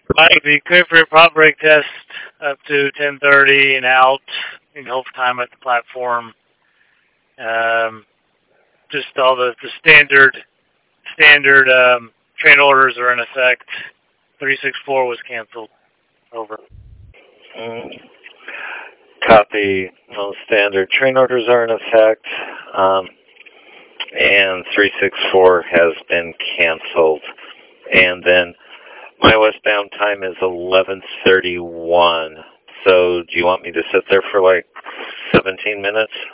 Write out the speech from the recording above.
Mike, be clear for your prop break test up to 10:30 and out in overtime at the platform. Just all the standard train orders are in effect. 364 was canceled. Over. Mm. Copy. Well, standard train orders are in effect, and 364 has been canceled. And then my westbound time is 11:31. So do you want me to sit there for like 17 minutes?